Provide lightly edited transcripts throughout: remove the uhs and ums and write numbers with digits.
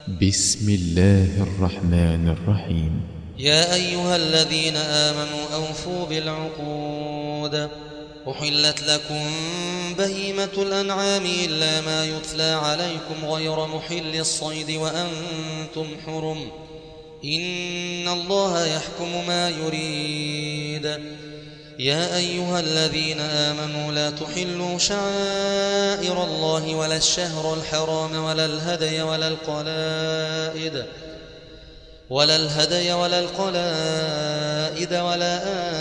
بسم الله الرحمن الرحيم. يا أيها الذين آمنوا أوفوا بالعقود. أحلت لكم بهيمة الأنعام إلا ما يتلى عليكم غير محل الصيد وأنتم حرم، إن الله يحكم ما يريد. يا أيها الذين آمنوا لا تحلوا شعائر الله ولا الشهر الحرام ولا الهدي ولا القلائد ولا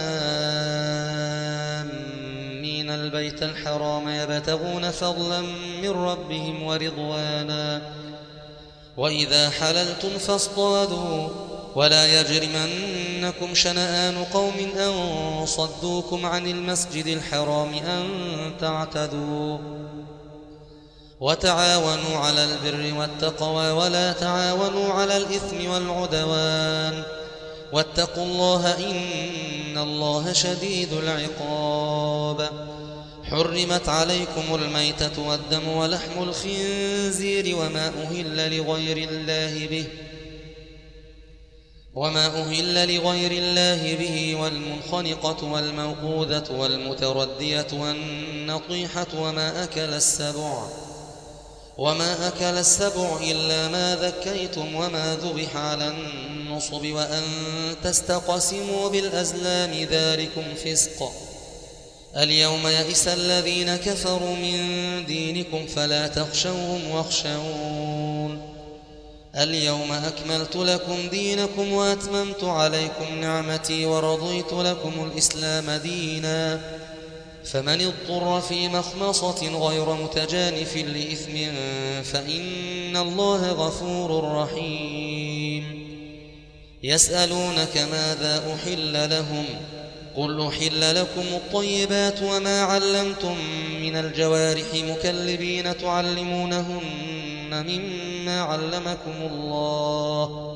آمين البيت الحرام يبتغون فضلا من ربهم ورضوانا. وإذا حللتم فاصطادوا ولا يجرمنكم شنآن قوم أن صدوكم عن المسجد الحرام أن تعتدوا. وتعاونوا على البر والتقوى ولا تعاونوا على الإثم والعدوان، واتقوا الله إن الله شديد العقاب. حرمت عليكم الميتة والدم ولحم الخنزير وما أهل لغير الله به والمنخنقة والموقوذة والمتردية والنطيحة وما أكل السبع إلا ما ذكيتم وما ذبح على النصب وأن تستقسموا بالأزلام ذلكم فسق. اليوم يئس الذين كفروا من دينكم فلا تخشوهم واخشون. اليوم أكملت لكم دينكم وأتممت عليكم نعمتي ورضيت لكم الإسلام دينا. فمن اضطر في مخمصة غير متجانف لإثم فإن الله غفور رحيم. يسألونك ماذا أحل لهم قل أحل لكم الطيبات وما علمتم من الجوارح مكلبين تعلمونهن مما علمكم الله،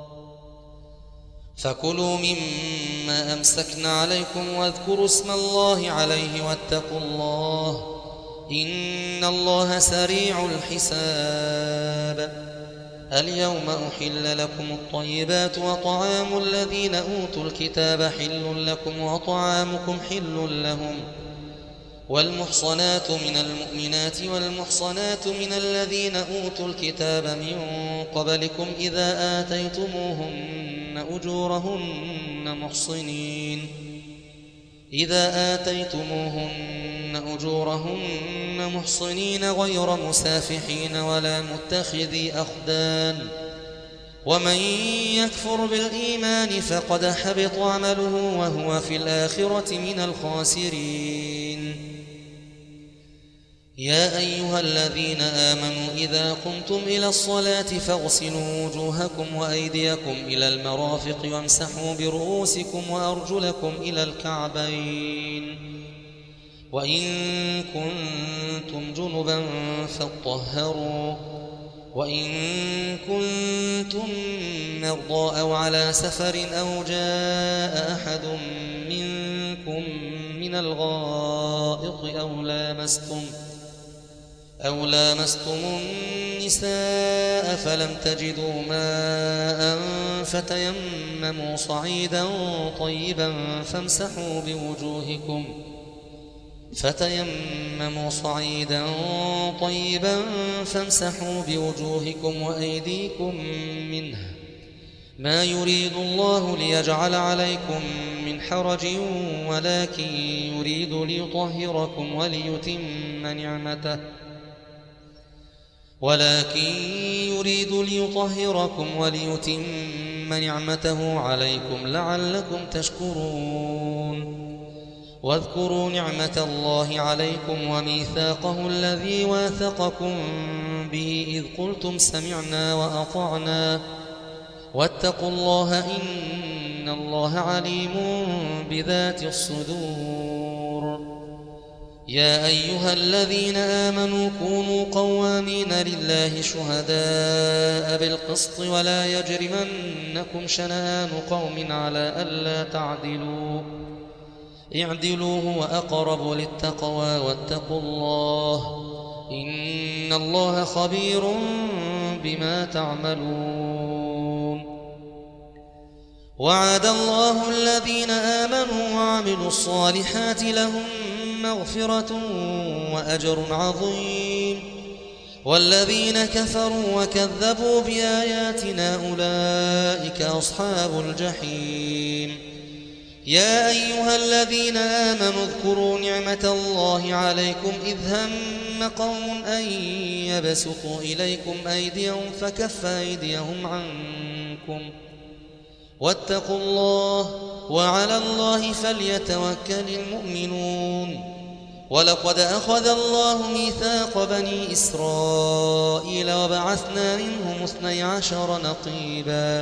فكلوا مما أمسكن عليكم واذكروا اسم الله عليه واتقوا الله إن الله سريع الحساب. اليوم أحل لكم الطيبات وطعام الذين أوتوا الكتاب حل لكم وطعامكم حل لهم. والمحصنات من المؤمنات والمحصنات من الذين أوتوا الكتاب من قبلكم إذا آتيتموهن أجورهن محصنين غير مسافحين ولا متخذي أخدان. ومن يكفر بالإيمان فقد حبط عمله وهو في الآخرة من الخاسرين. يا أيها الذين آمنوا إذا قمتم إلى الصلاة فاغسلوا وجوهكم وأيديكم إلى المرافق وامسحوا برؤوسكم وأرجلكم إلى الكعبين، وإن كنتم جنبا فاطهروا، وإن كنتم مرضى أو على سفر أو جاء أحد منكم من الغائط أو لامستم النساء فلم تجدوا ماء فتيمموا صعيدا طيبا فامسحوا بوجوهكم وأيديكم منه، ما يريد الله ليجعل عليكم من حرج ولكن يريد ليطهركم وليتم نعمته عليكم لعلكم تشكرون. واذكروا نعمة الله عليكم وميثاقه الذي واثقكم به إذ قلتم سمعنا وأطعنا واتقوا الله إن الله عليم بذات الصدور. يا أيها الذين آمنوا كونوا قوامين لله شهداء بالقسط ولا يجرمنكم شنآن قوم على ألا تعدلوا اعدلوا هو أقرب للتقوى واتقوا الله إن الله خبير بما تعملون. وعد الله الذين آمنوا وعملوا الصالحات لهم مغفرة وأجر عظيم، والذين كفروا وكذبوا بآياتنا أولئك أصحاب الجحيم. يا أيها الذين آمنوا اذكروا نعمة الله عليكم إذ هم قوم أن يبسطوا إليكم أيديهم فكف أيديهم عنكم واتقوا الله وعلى الله فليتوكل المؤمنون. ولقد أخذ الله ميثاق بني إسرائيل وبعثنا منهم 12 نقيبا.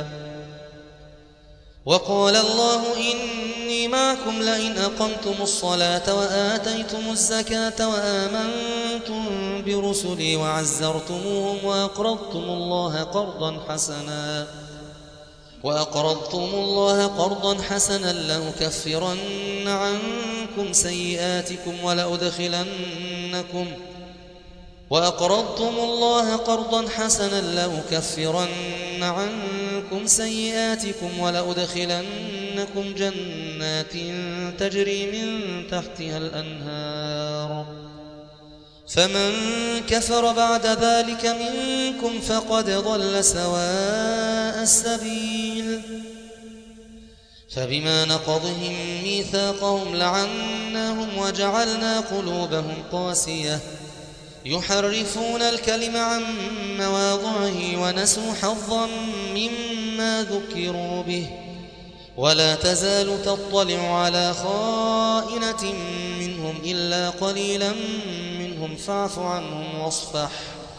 وقال الله إني معكم لئن أقمتم الصلاة وآتيتم الزكاة وآمنتم برسلي وعزرتموهم وأقرضتم الله قرضا حسنا لأكفرن عنكم سيئاتكم ولأدخلنكم جنات تجري من تحتها الأنهار. فمن كفر بعد ذلك منكم فقد ضل سواء السبيل. فبما نقضهم ميثاقهم لعناهم وجعلنا قلوبهم قاسية يحرفون الكلم عن مواضعه ونسوا حظا مما ذكروا به. ولا تزال تطلع على خائنة منهم إلا قليلا منهم فاعف عنهم واصفح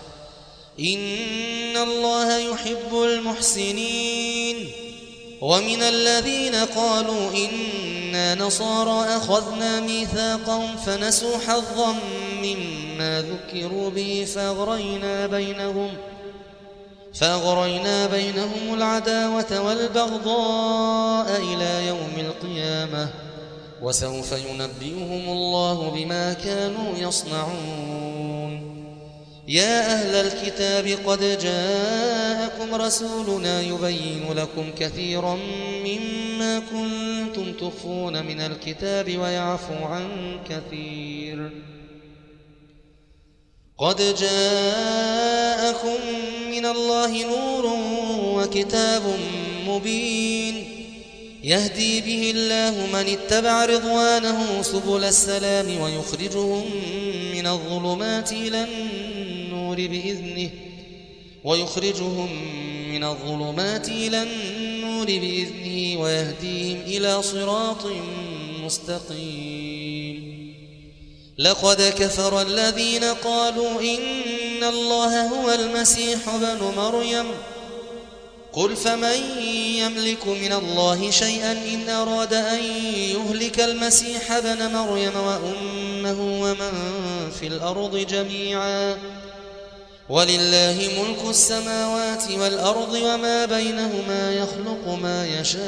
إن الله يحب المحسنين. ومن الذين قالوا إنا نصارى أخذنا ميثاقهم فنسوا حظا مما ذكروا به فأغرينا بينهم العداوة والبغضاء إلى يوم القيامة وسوف ينبئهم الله بما كانوا يصنعون. يا أهل الكتاب قد جاءكم رسولنا يبين لكم كثيرا مما كنتم تخفون من الكتاب ويعفو عن كثير. قد جاءكم من الله نور وكتاب مبين يهدي به الله من اتبع رضوانه سبل السلام ويخرجهم من الظلمات إلى النور بإذنه ويهديهم إلى صراط مستقيم. لقد كفر الذين قالوا إن الله هو المسيح ابن مريم قل فمن يملك من الله شيئا إن أراد أن يهلك المسيح ابن مريم وأمه ومن في الأرض جميعا ولله ملك السماوات والأرض وما بينهما يخلق ما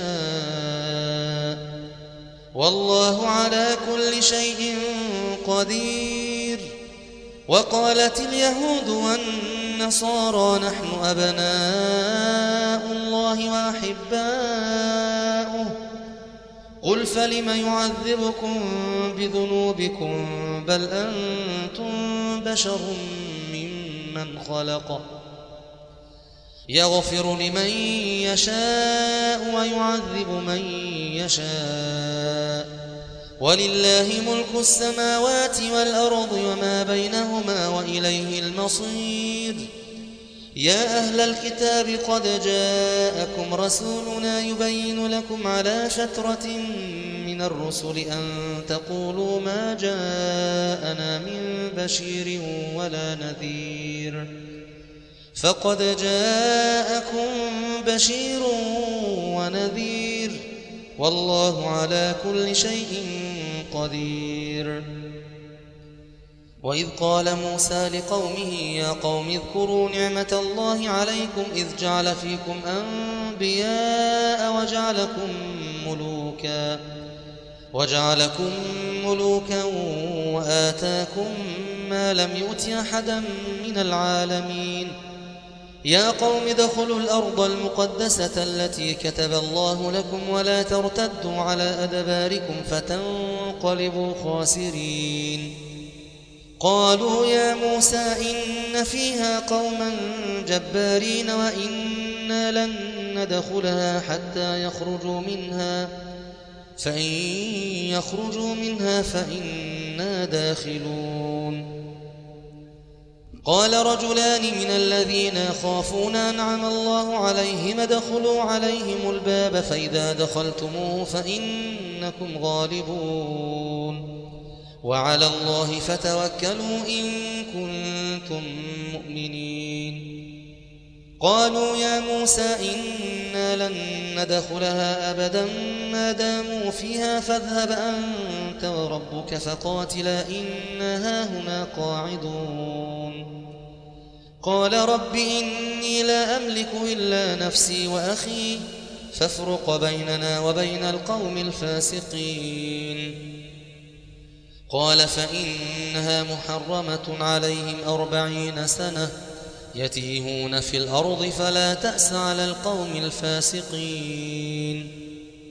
يشاء والله على كل شيء قدير. وقالت اليهود والنصارى نحن أبناء الله وأحباؤه قل فلم يعذبكم بذنوبكم بل أنتم بشر ممن خلق يغفر لمن يشاء ويعذب من يشاء ولله ملك السماوات والأرض وما بينهما وإليه المصير. يا أهل الكتاب قد جاءكم رسولنا يبين لكم على فترة من الرسل أن تقولوا ما جاءنا من بشير ولا نذير فقد جاءكم بشير ونذير والله على كل شيء قدير. وإذ قال موسى لقومه يا قوم اذكروا نعمة الله عليكم إذ جعل فيكم أنبياء وجعلكم ملوكا وآتاكم ما لم يؤت أحدا من العالمين يا قوم ادخلوا الأرض المقدسة التي كتب الله لكم ولا ترتدوا على أدباركم فتنقلبوا خاسرين. قالوا يا موسى إن فيها قوما جبارين وإنا لن ندخلها حتى يخرجوا منها فإن يخرجوا منها فإنا داخلون. قال رجلان من الذين يخافون أنعم الله عليهم ادخلوا عليهم الباب فإذا دخلتموه فإنكم غالبون وعلى الله فتوكلوا إن كنتم مؤمنين. قالوا يا موسى إنا لن ندخلها أبدا ما داموا فيها فاذهب أنت وربك فقاتلا إنا هاهنا قاعدون. قال رب إني لا أملك إلا نفسي وأخي فافرق بيننا وبين القوم الفاسقين. قال فإنها محرمة عليهم 40 سنة يتيهون في الأرض فلا تأس على القوم الفاسقين.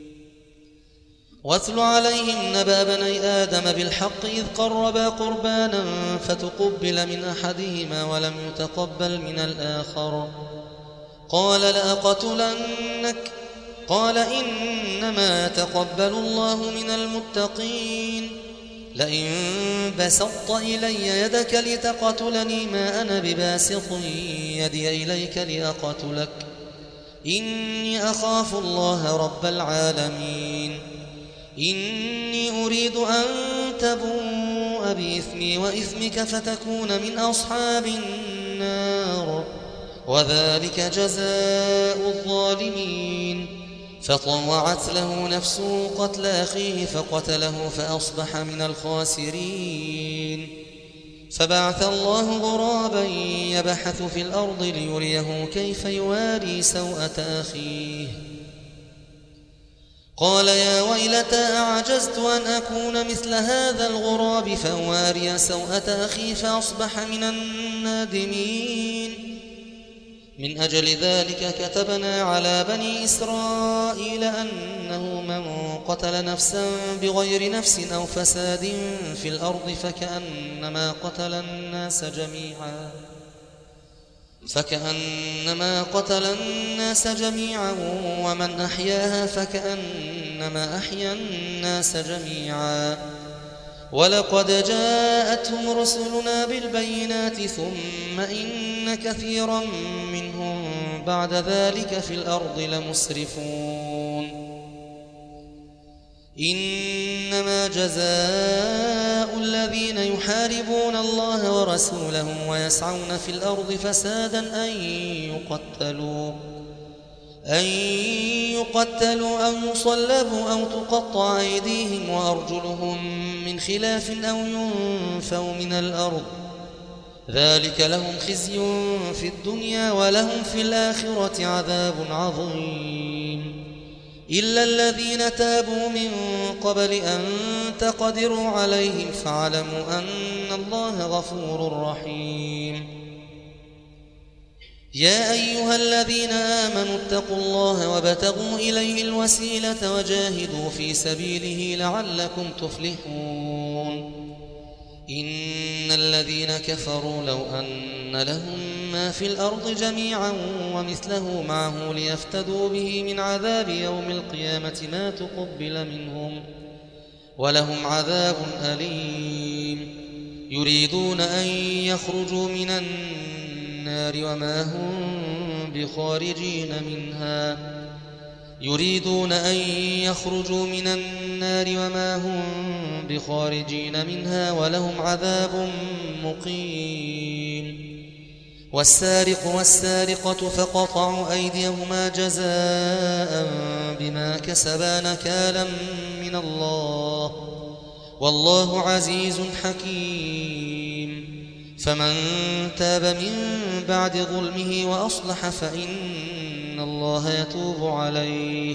واتل عليهم نبأ بني آدم بالحق إذ قربا قربانا فتقبل من أحدهما ولم يتقبل من الآخر قال لأقتلنك قال إنما يتقبل الله من المتقين. لئن بسطت إلي يدك لتقتلني ما أنا بباسط يدي إليك لأقتلك إني أخاف الله رب العالمين. إني أريد أن تبوء بإثمي وإثمك فتكون من أصحاب النار وذلك جزاء الظالمين. فطوعت له نفسه قتل أخيه فقتله فأصبح من الخاسرين. فبعث الله غرابا يبحث في الأرض ليريه كيف يواري سوءة أخيه قال يا ويلتى أعجزت أن أكون مثل هذا الغراب فأواري سوءة أخي فأصبح من النادمين. من أجل ذلك كتبنا على بني إسرائيل أنه من قتل نفسا بغير نفس أو فساد في الأرض فكأنما قتل الناس جميعا ومن أحياها فكأنما أحيا الناس جميعا. ولقد جاءتهم رسلنا بالبينات ثم إن كثيرا منهم بعد ذلك في الأرض لمسرفون. إنما جزاء الذين يحاربون الله ورسوله ويسعون في الأرض فسادا أن يقتلوا أو يصلبوا أو تقطع أيديهم وأرجلهم من خلاف أو ينفوا من الأرض ذلك لهم خزي في الدنيا ولهم في الآخرة عذاب عظيم. إلا الذين تابوا من قبل أن تقدروا عليهم فاعلموا أن الله غفور رحيم. يا أيها الذين آمنوا اتقوا الله وابتغوا إليه الوسيلة وجاهدوا في سبيله لعلكم تفلحون. إن الذين كفروا لو أن لهم ما في الأرض جميعا ومثله معه ليفتدوا به من عذاب يوم القيامة ما تقبل منهم ولهم عذاب أليم. يريدون أن يخرجوا من النار وما هم بخارجين منها ولهم عذاب مقيم. والسارق والسارقة فقطعوا أيديهما جزاء بما كسبا نكالا من الله والله عزيز حكيم. فمن تاب من بعد ظلمه وأصلح فإن الله يتوب عليه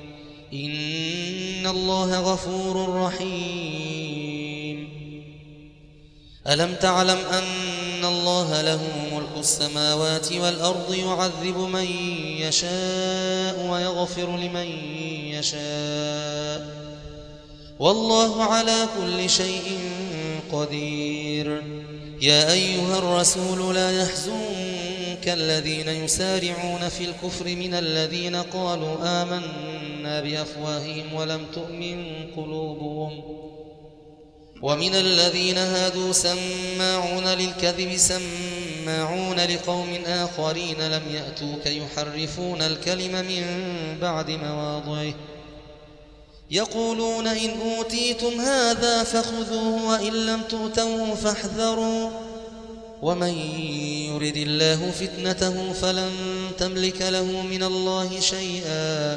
إن الله غفور رحيم. ألم تعلم أن أن الله له ملك السماوات والأرض يعذب من يشاء ويغفر لمن يشاء والله على كل شيء قدير. يا أيها الرسول لا يحزنك الذين يسارعون في الكفر من الذين قالوا آمنا بأفواههم ولم تؤمن قلوبهم ومن الذين هادوا سماعون للكذب سماعون لقوم آخرين لم يأتوك يحرفون الكلم من بعد مواضعه يقولون إن أوتيتم هذا فخذوه وإن لم تؤتوه فاحذروا ومن يرد الله فتنته فلن تملك له من الله شيئا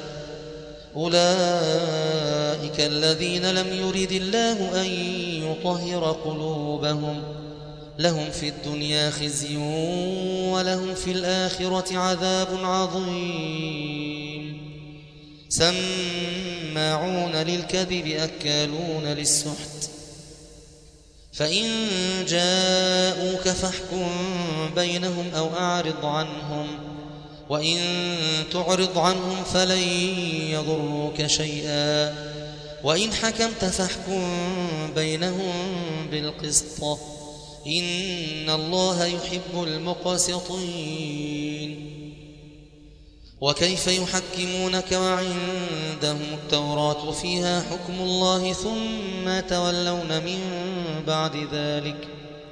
أولئك الذين لم يرد الله أن يطهر قلوبهم لهم في الدنيا خزي ولهم في الآخرة عذاب عظيم. سماعون للكذب أكالون للسحت فإن جاءوك فاحكم بينهم أو أعرض عنهم وإن تعرض عنهم فلن يضروك شيئا وإن حكمت فاحكم بينهم بالقسط إن الله يحب المقسطين. وكيف يحكمونك وعندهم التوراة فيها حكم الله ثم تولون من بعد ذلك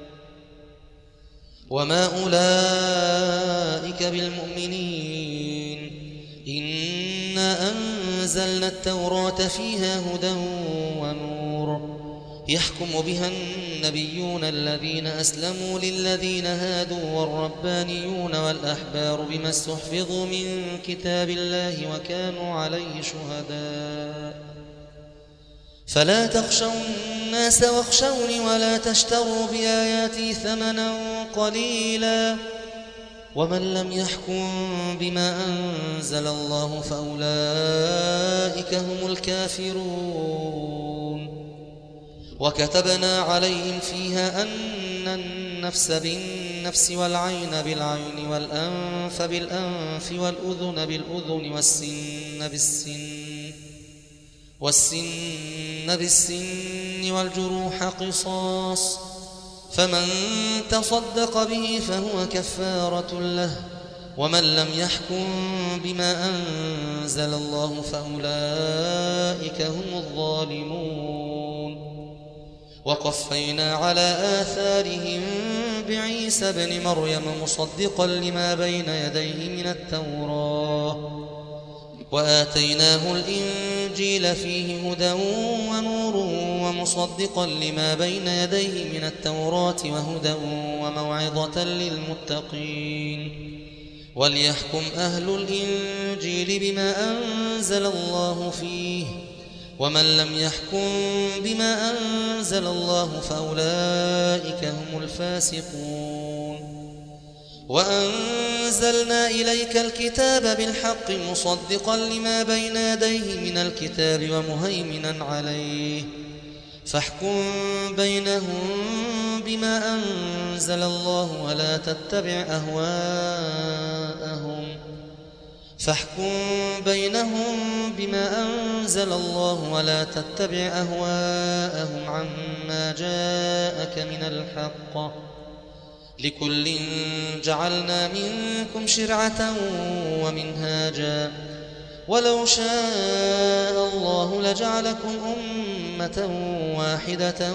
وما أولئك بالمؤمنين. إنا أنزلنا التوراة فيها هدى ونور يحكم بها النبيون الذين أسلموا للذين هادوا والربانيون والأحبار بما استحفظوا من كتاب الله وكانوا عليه شهداء فلا تخشوا الناس واخشوني ولا تشتروا بآياتي ثمنا قليلا ومن لم يحكم بما أنزل الله فأولئك هم الكافرون. وكتبنا عليهم فيها أن النفس بالنفس والعين بالعين والأنف بالأنف والأذن بالأذن والسن بالسن والجروح قصاص فمن تصدق به فهو كفارة له ومن لم يحكم بما أنزل الله فأولئك هم الظالمون. وقفينا على آثارهم بعيسى ابن مريم مصدقا لما بين يديه من التوراة وآتيناه الإنجيل فيه هدى ونور ومصدقا لما بين يديه من التوراة وهدى وموعظة للمتقين. وليحكم أهل الإنجيل بما أنزل الله فيه ومن لم يحكم بما أنزل الله فأولئك هم الفاسقون. وأنزلنا إليك الكتاب بالحق مصدقا لما بين يديه من الكتاب ومهيمنا عليه فاحكم بينهم بما أنزل الله ولا تتبع أهواءهم عما جاءك من الحق لكل جعلنا منكم شرعة ومنهاجا ولو شاء الله لجعلكم أمة واحدة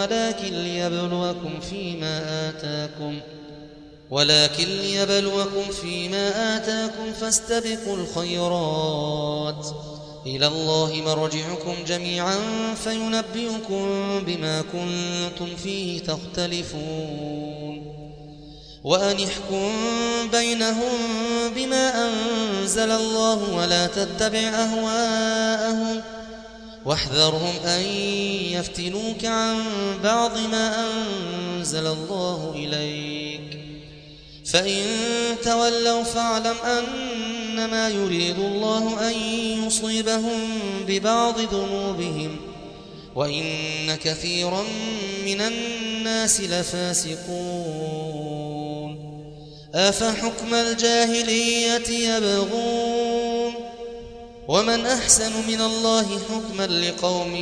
ولكن ليبلوكم فيما آتاكم فاستبقوا الخيرات إلى الله مرجعكم جميعا فينبئكم بما كنتم فيه تختلفون. وأن احكم بينهم بما أنزل الله ولا تتبع أهواءهم واحذرهم أن يفتنوك عن بعض ما أنزل الله إليك فإن تولوا فاعلم أنما يريد الله أن يصيبهم ببعض ذنوبهم وإن كثيرا من الناس لفاسقون. أفحكم الجاهلية يبغون ومن أحسن من الله حكما لقوم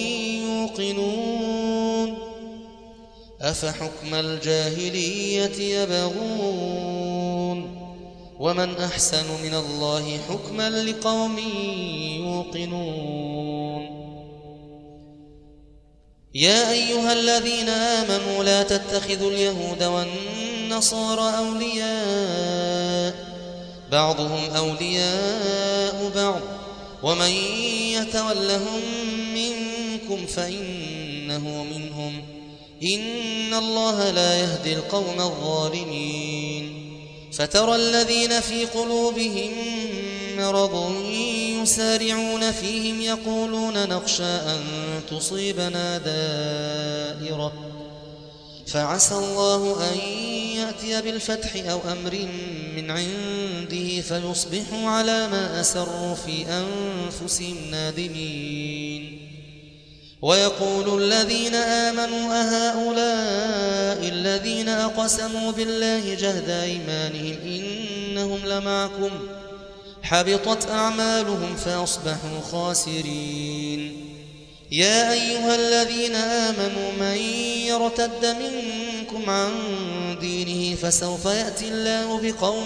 يوقنون أفحكم الجاهلية يبغون ومن أحسن من الله حكما لقوم يوقنون يا أيها الذين آمنوا لا تتخذوا اليهود والنصارى أولياء بعضهم أولياء بعض ومن يتولهم منكم فإنه منهم إن الله لا يهدي القوم الظالمين فترى الذين في قلوبهم مرض يسارعون فيهم يقولون نخشى أن تصيبنا دائرة فعسى الله أن يأتي بالفتح أو أمر من عنده فيصبحوا على ما أسروا في أنفسهم نادمين ويقول الذين آمنوا أهؤلاء الذين أقسموا بالله جهد أيمانهم إنهم لمعكم حبطت أعمالهم فأصبحوا خاسرين يا أيها الذين آمنوا من يرتد منكم عن دينه فسوف يأتي الله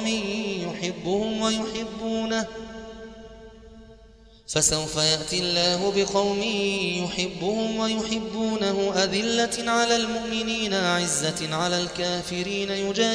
بقوم يحبهم ويحبونه أذلة على المؤمنين أعزة على الكافرين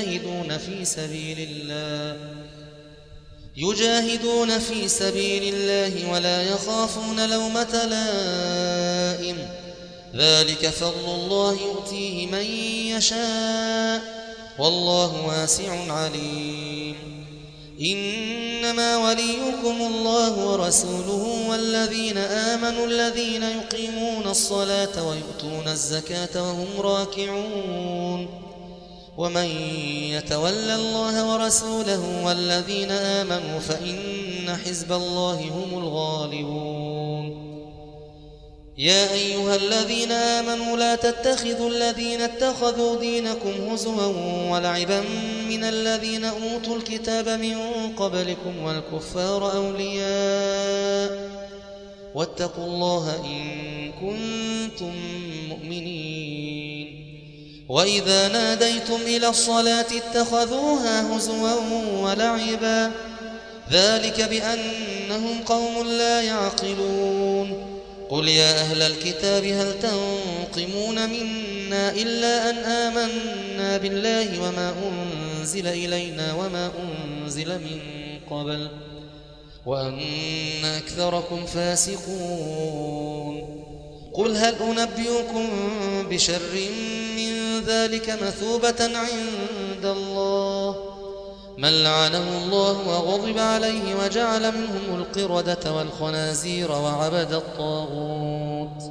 يجاهدون في سبيل الله ولا يخافون لومة لائم ذلك فضل الله يؤتيه من يشاء والله واسع عليم إنما وليكم الله ورسوله والذين آمنوا الذين يقيمون الصلاة ويؤتون الزكاة وهم راكعون ومن يتولى الله ورسوله والذين آمنوا فإن حزب الله هم الغالبون يا أيها الذين آمنوا لا تتخذوا الذين اتخذوا دينكم هزوا ولعبا من الذين أوتوا الكتاب من قبلكم والكفار أولياء واتقوا الله إن كنتم مؤمنين وإذا ناديتم إلى الصلاة اتخذوها هزوا ولعبا ذلك بأنهم قوم لا يعقلون قل يا أهل الكتاب هل تنقمون منا إلا أن آمنا بالله وما أنزل إلينا وما أنزل من قبل وأن أكثركم فاسقون قل هل أنبئكم بشر من ذلك مثوبة عند الله من لعنه الله وغضب عليه وجعل منهم القردة والخنازير وعبد الطاغوت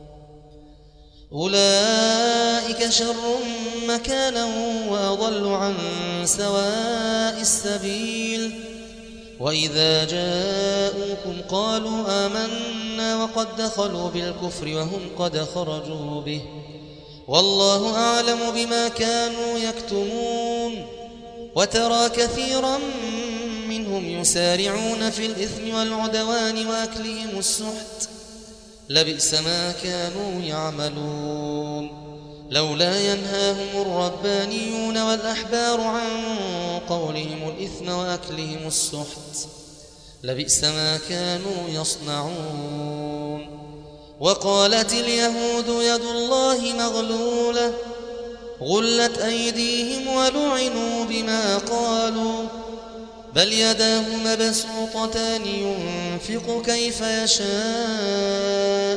أولئك شر مكانا وأضل عن سواء السبيل وإذا جاءوكم قالوا آمنا وقد دخلوا بالكفر وهم قد خرجوا به والله أعلم بما كانوا يكتمون وترى كثيرا منهم يسارعون في الإثم والعدوان وأكلهم السحت لبئس ما كانوا يعملون لولا ينهاهم الربانيون والأحبار عن قولهم الإثم وأكلهم السحت لبئس ما كانوا يصنعون وقالت اليهود يد الله مغلولة غلت أيديهم ولعنوا بما قالوا بل يداه مبسوطتان ينفق كيف يشاء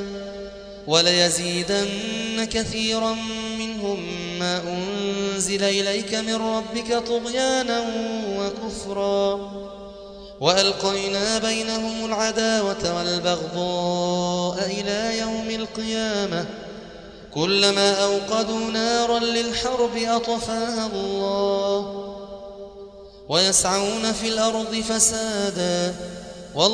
وليزيدن كثيرا منهم ما أنزل إليك من ربك طغيانا وكفرا وألقينا بينهم العداوة والبغضاء إلى يوم القيامة كلما أوقدوا نارا للحرب أطفاها الله ويسعون في الأرض فسادا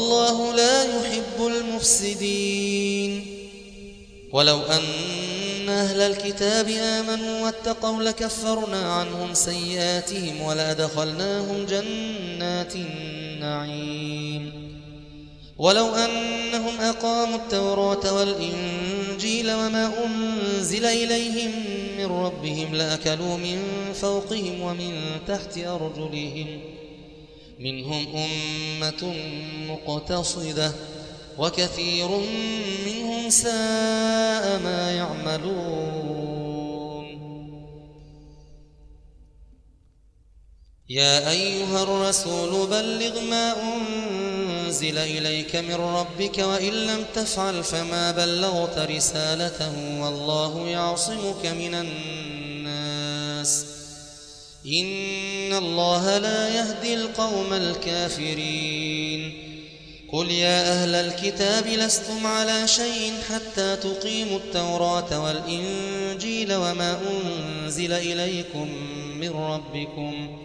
والله لا يحب المفسدين ولو أن أهل الكتاب آمنوا واتقوا لكفرنا عنهم سيئاتهم ولأدخلناهم جنات النعيم ولو أنهم أقاموا التوراة والإنجيل وما أنزل إليهم من ربهم لأكلوا من فوقهم ومن تحت أرجلهم منهم أمة مقتصدة وكثير منهم ساء ما يعملون. يا أيها الرسول بلغ ما أنزل إليك من ربك وإن لم تفعل فما بلغت رسالته والله يعصمك من الناس إن الله لا يهدي القوم الكافرين. قل يا أهل الكتاب لستم على شيء حتى تقيموا التوراة والإنجيل وما أنزل إليكم من ربكم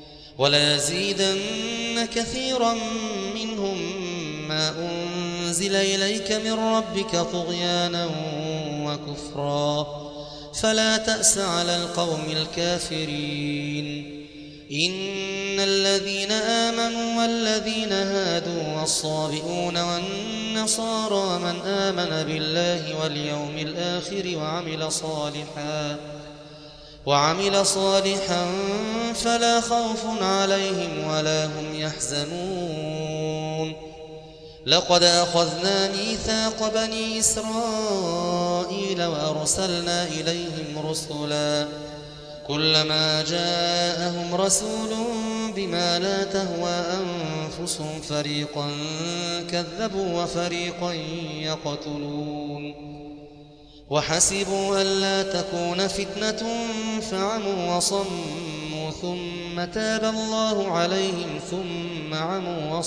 وليزيدن كثيرا منهم ما أنزل إليك من ربك طغيانا وكفرا فلا تأس على القوم الكافرين. إن الذين آمنوا والذين هادوا والصابئون والنصارى من آمن بالله واليوم الآخر وعمل صالحا فلا خوف عليهم ولا هم يحزنون. لقد أخذنا ميثاق بني إسرائيل وأرسلنا إليهم رسلا كلما جاءهم رسول بما لا تهوى أنفسهم فريقا كذبوا وفريقا يقتلون وحسبوا ألا تكون فتنة فعموا وصموا ثم تاب الله عليهم ثم عموا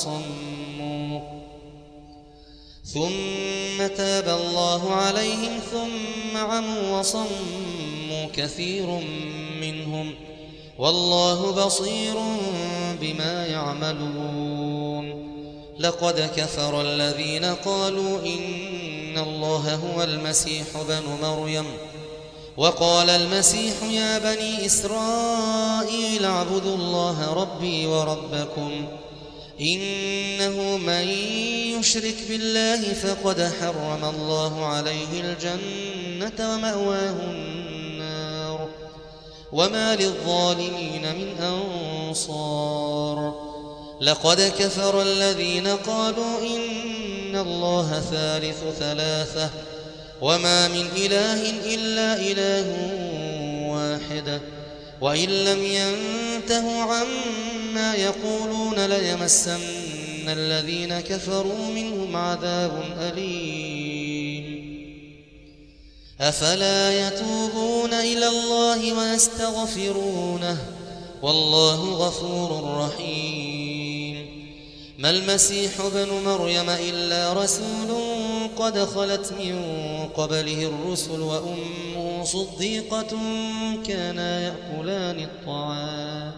وصموا كثير منهم والله بصير بما يعملون. لقد كفر الذين قالوا إن الله هو المسيح بن مريم وقال المسيح يا بني إسرائيل اعبدوا الله ربي وربكم إنه من يشرك بالله فقد حرم الله عليه الجنة ومأواه النار وما للظالمين من أنصار. لقد كفر الذين قالوا إن الله ثالث ثلاثة وما من إله إلا إله واحد وإن لم ينتهوا عما يقولون ليمسن الذين كفروا منهم عذاب أليم. أفلا يتوبون إلى الله ويستغفرونه والله غفور رحيم. ما المسيح ابن مريم إلا رسول قد خلت من قبله الرسل وأمه صديقة كانا يأكلان الطعام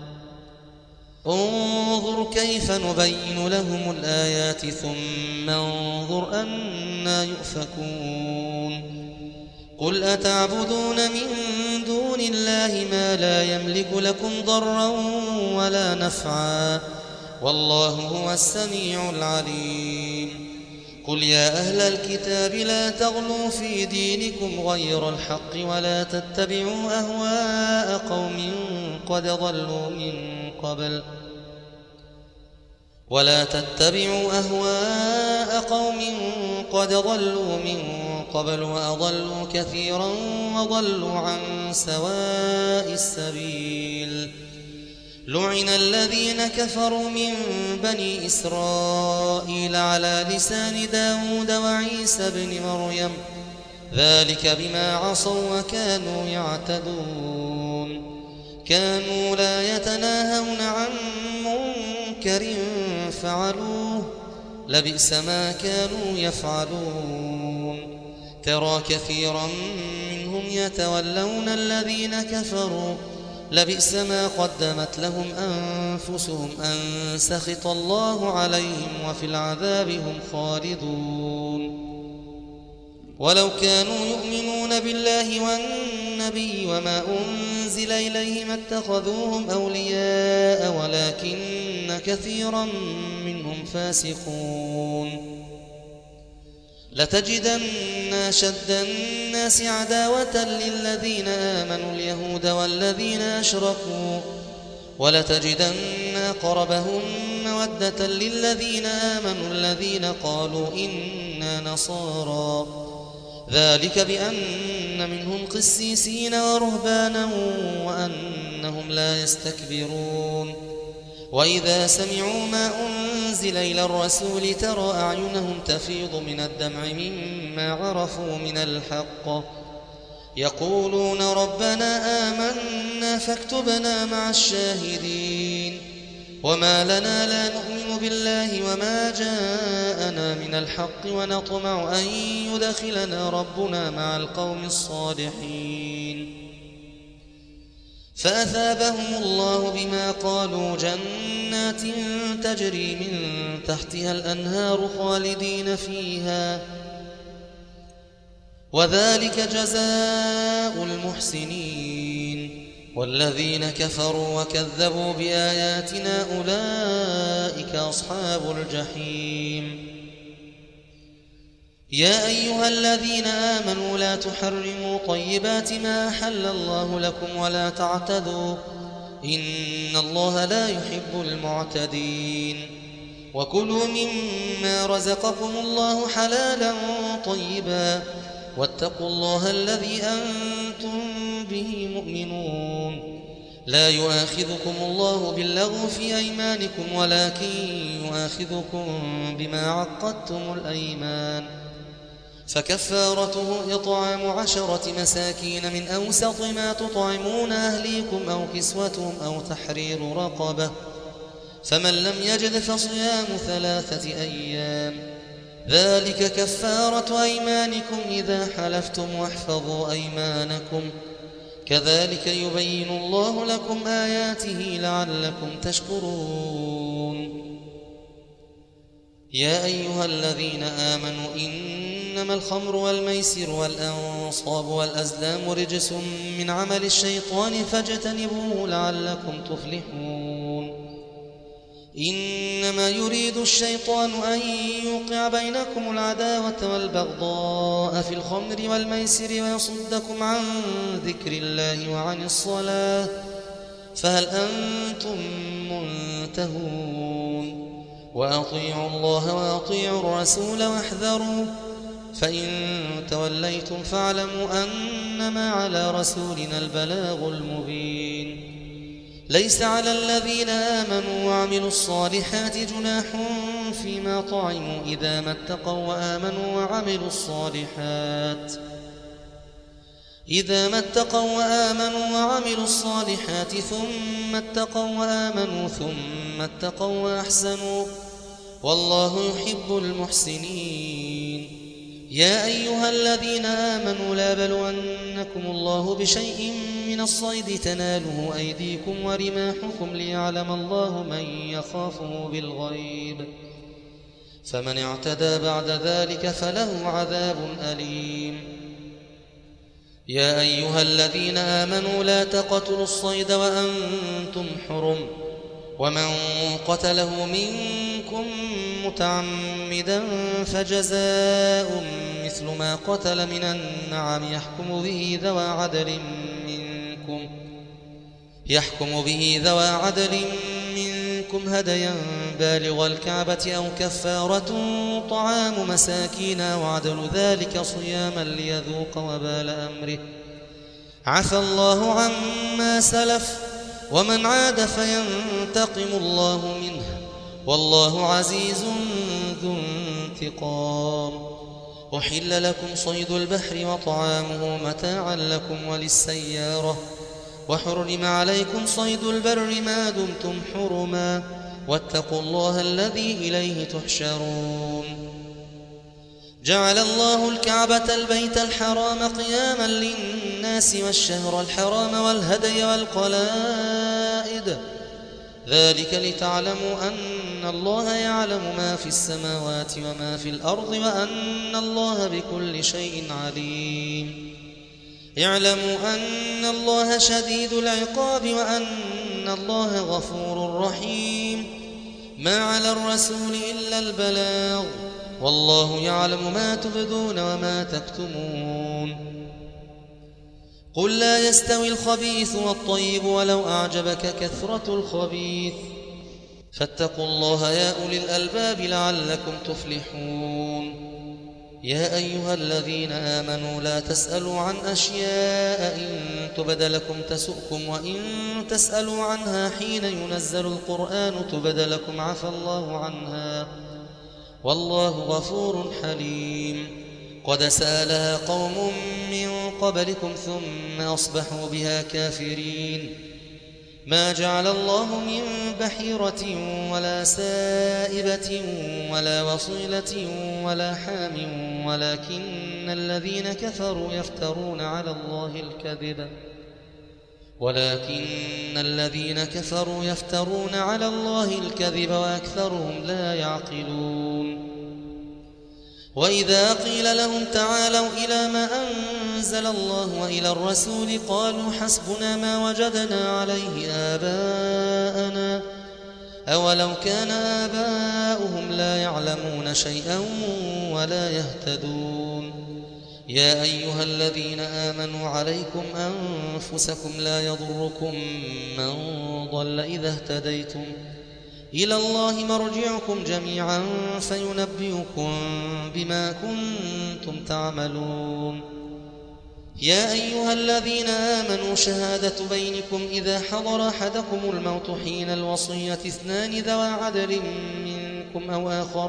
انظر كيف نبين لهم الآيات ثم انظر أنى يؤفكون. قل أتعبدون من دون الله ما لا يملك لكم ضرا ولا نفعا والله هو السميع العليم. قل يا أهل الكتاب لا تغلوا في دينكم غير الحق ولا تتبعوا أهواء قوم قد ضلوا من قبل وأضلوا كثيرا وضلوا عن سواء السبيل. لعن الذين كفروا من بني إسرائيل على لسان داود وعيسى بن مريم ذلك بما عصوا وكانوا يعتدون. كانوا لا يتناهون عن منكر فعلوه لبئس ما كانوا يفعلون. ترى كثيرا منهم يتولون الذين كفروا لبئس ما قدمت لهم أنفسهم أن سخط الله عليهم وفي العذاب هم خالدون. ولو كانوا يؤمنون بالله والنبي وما أنزل إليه ما اتخذوهم أولياء ولكن كثيرا منهم فاسقون لتجدن أشد الناس عداوة للذين آمنوا اليهود والذين أشركوا ولتجدن أقربهم مودة للذين آمنوا الذين قالوا إنا نصارى ذلك بأن منهم قسيسين ورهبانا وأنهم لا يستكبرون وإذا سمعوا ما أنزل إلى الرسول ترى أعينهم تفيض من الدمع مما عرفوا من الحق يقولون ربنا آمنا فاكتبنا مع الشاهدين وما لنا لا نؤمن بالله وما جاءنا من الحق ونطمع أن يدخلنا ربنا مع القوم الصالحين فأثابهم الله بما قالوا جنات تجري من تحتها الأنهار خالدين فيها وذلك جزاء المحسنين والذين كفروا وكذبوا بآياتنا أولئك أصحاب الجحيم يا أيها الذين آمنوا لا تحرموا طيبات ما أحل الله لكم ولا تعتدوا إن الله لا يحب المعتدين وكلوا مما رزقكم الله حلالا طيبا واتقوا الله الذي أنتم به مؤمنون لا يؤاخذكم الله باللغو في أيمانكم ولكن يؤاخذكم بما عقدتم الأيمان فكفارته إطعام 10 مساكين من أوسط ما تطعمون أهليكم أو كسوتهم أو تحرير رقبة فمن لم يجد فصيام 3 أيام ذلك كفارة أيمانكم إذا حلفتم واحفظوا أيمانكم كذلك يبين الله لكم آياته لعلكم تشكرون يا أيها الذين آمنوا إنما الخمر والميسر والأنصاب والأزلام رجس من عمل الشيطان فاجتنبوه لعلكم تفلحون إنما يريد الشيطان أن يوقع بينكم العداوة والبغضاء في الخمر والميسر ويصدكم عن ذكر الله وعن الصلاة فهل أنتم منتهون وأطيعوا الله وأطيعوا الرسول واحذروا فإن توليتم فاعلموا أنما على رسولنا البلاغ المبين ليس على الذين آمنوا وعملوا الصالحات جناح فيما طعموا إذا ما اتقوا وآمنوا وعملوا الصالحات ثم اتقوا وآمنوا ثم اتقوا وأحسنوا والله يحب المحسنين يا أيها الذين آمنوا لا بلونكم الله بشيء من الصيد تناله أيديكم ورماحكم ليعلم الله من يخافه بالغيب فمن اعتدى بعد ذلك فله عذاب أليم يا أيها الذين آمنوا لا تقتلوا الصيد وأنتم حرم ومن قتله منكم متعمدا فجزاء مثل ما قتل من النعم يحكم به ذوى عدل منكم هديا بالغ الكعبة أو كفارة طعام مساكين وعدل ذلك صياما ليذوق وبال أمره عفى الله عما سلف ومن عاد فينتقم الله منه والله عزيز ذو انتقام أحل لكم صيد البحر وطعامه متاعا لكم وللسيارة وحرم عليكم صيد البر ما دمتم حرما واتقوا الله الذي إليه تحشرون جعل الله الكعبة البيت الحرام قياما للناس والشهر الحرام والهدي والقلائد ذلك لتعلموا أن الله يعلم ما في السماوات وما في الأرض وأن الله بكل شيء عليم. اعلموا أن الله شديد العقاب وأن الله غفور رحيم. ما على الرسول إلا البلاغ، والله يعلم ما تبدون وما تكتمون. قل لا يستوي الخبيث والطيب ولو أعجبك كثرة الخبيث، فاتقوا الله يا أولي الألباب لعلكم تفلحون. يا أيها الذين آمنوا لا تسألوا عن أشياء إن تبد لكم تسؤكم، وإن تسألوا عنها حين ينزل القرآن تبد لكم عفى الله عنها، والله غفور حليم. قد سألها قوم من قبلكم ثم أصبحوا بها كافرين. ما جعل الله من بحيرة ولا سائبة ولا وصيلة ولا حام، ولكن الذين كفروا يفترون على الله الكذب وأكثرهم لا يعقلون. وإذا قيل لهم تعالوا إلى ما أنزل الله وإلى الرسول قالوا حسبنا ما وجدنا عليه آباءنا، أولو كان آباؤهم لا يعلمون شيئا ولا يهتدون. يا أيها الذين آمنوا عليكم أنفسكم لا يضركم من ضل إذا اهتديتم، إلى الله مرجعكم جميعا فينبئكم بما كنتم تعملون. يا أيها الذين آمنوا شهادة بينكم إذا حضر أحدكم الموت حين الوصية اثنان ذوى عدل منكم أو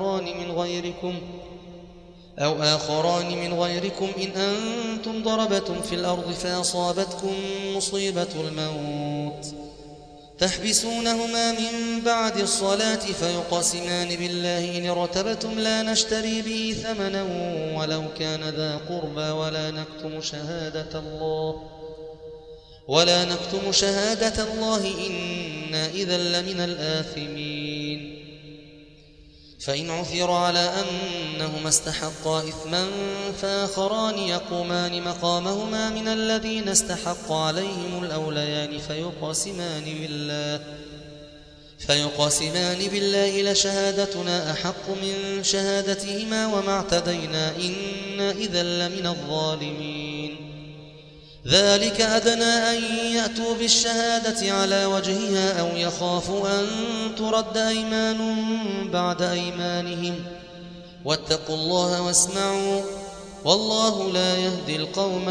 آخران من غيركم إن أنتم ضربتم في الأرض فأصابتكم مصيبة الموت تحبسونهما من بعد الصلاة فيقسمان بالله إن ارتبتم لا نشتري به ثمنا ولو كان ذا قربى ولا نكتم شهادة الله إنا إذا لمن الآثمين. فإن عثر على أنهما استحقا إثما فآخران يقومان مقامهما من الذين استحق عليهم الأوليان فيقسمان بالله لشهادتنا أحق من شهادتهما وما اعتدينا إنا إذا لمن الظالمين. ذلك أدنى أن يأتوا بالشهادة على وجهها أو يخافوا أن ترد أيمان بعد أيمانهم، واتقوا الله واسمعوا والله لا يهدي القوم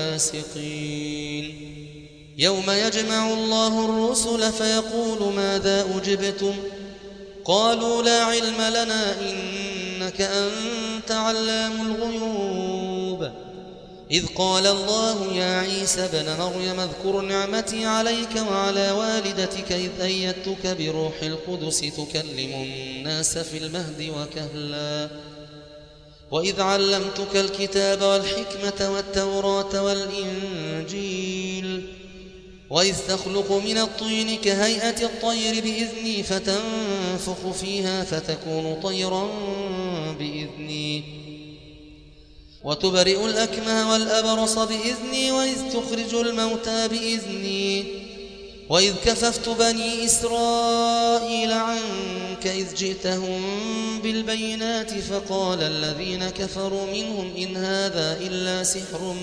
الفاسقين. يوم يجمع الله الرسل فيقول ماذا أجبتم قالوا لا علم لنا إنك أنت علام الغيوب. إذ قال الله يا عيسى ابن مريم اذكر نعمتي عليك وعلى والدتك إذ أيدتك بروح القدس تكلم الناس في المهد وكهلا، وإذ علمتك الكتاب والحكمة والتوراة والإنجيل، وإذ تخلق من الطين كهيئة الطير بإذني فتنفخ فيها فتكون طيرا بإذني، وتبرئ الأكمه والأبرص بإذني، وإذ تخرج الموتى بإذني، وإذ كففت بني إسرائيل عنك إذ جئتهم بالبينات فقال الذين كفروا منهم إن هذا إلا سحر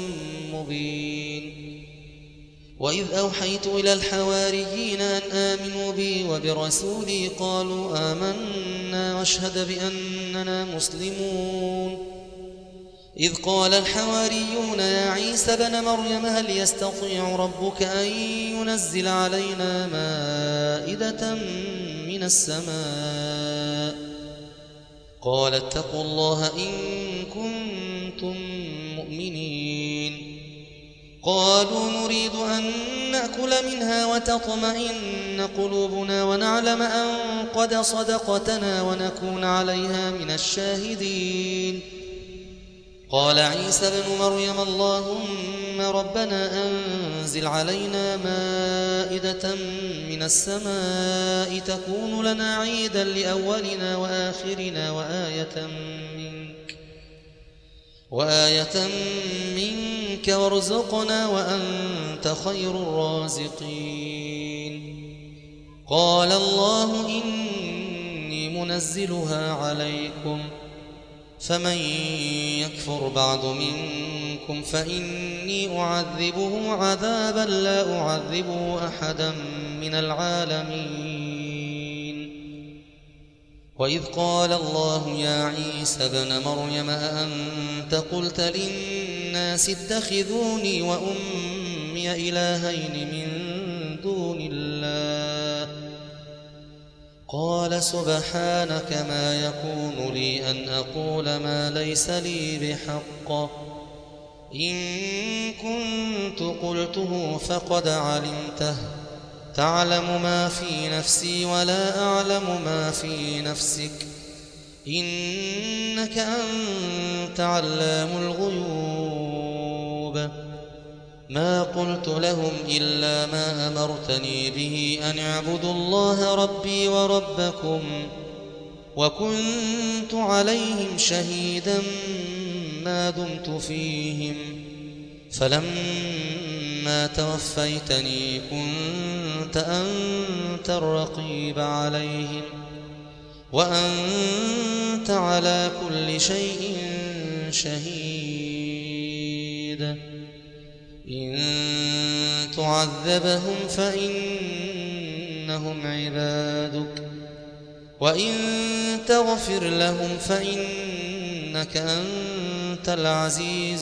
مبين. وإذ أوحيت إلى الحواريين أن آمنوا بي وبرسولي قالوا آمنا واشهد بأننا مسلمون. إذ قال الحواريون يا عيسى ابن مريم هل يستطيع ربك أن ينزل علينا مائدة من السماء؟ قال اتقوا الله إن كنتم مؤمنين. قالوا نريد أن نأكل منها وتطمئن قلوبنا ونعلم أن قد صدقتنا ونكون عليها من الشاهدين. قال عيسى ابن مريم اللهم ربنا أنزل علينا مائدة من السماء تكون لنا عيدا لأولنا وآخرنا وآية منك وارزقنا وأنت خير الرازقين. قال الله إني منزلها عليكم فمن يكفر بعد منكم فإني أعذبه عذابا لا أعذبه أحدا من العالمين. وإذ قال الله يا عيسى ابن مريم أأنت قلت للناس اتخذوني وأمي إلهين من دون الله قال سبحانك ما يكون لي أن أقول ما ليس لي بحق إن كنت قلته فقد علمته تعلم ما في نفسي ولا أعلم ما في نفسك إنك أنت علام الغيوب. ما قلت لهم إلا ما أمرتني به أن اعبدوا الله ربي وربكم وكنت عليهم شهيدا ما دمت فيهم فلما توفيتني كنت أنت الرقيب عليهم وأنت على كل شيء شهيد. إن تعذبهم فإنهم عبادك وإن تغفر لهم فإنك أنت العزيز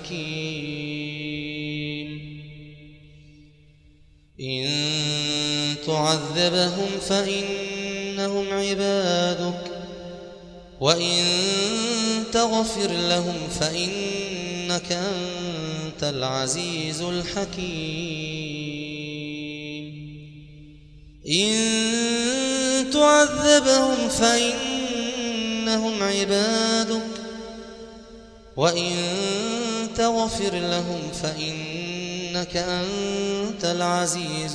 الحكيم. إن تعذبهم فإنهم عبادك وإن تغفر لهم فإنك أنت العزيز الحكيم. إن تعذبهم فإنهم عبادك وإن تغفر لهم فإنك أنت العزيز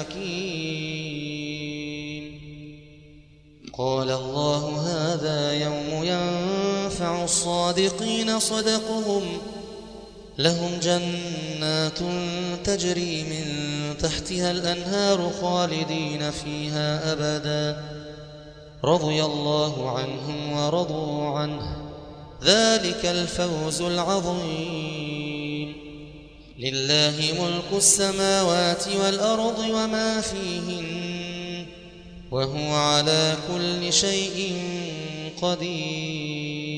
الحكيم. قال الله هذا يوم ينفع الصادقين صدقهم لهم جنات تجري من تحتها الأنهار خالدين فيها أبدا رضي الله عنهم ورضوا عنه ذلك الفوز العظيم. لله ملك السماوات والأرض وما فيهن وهو على كل شيء قدير.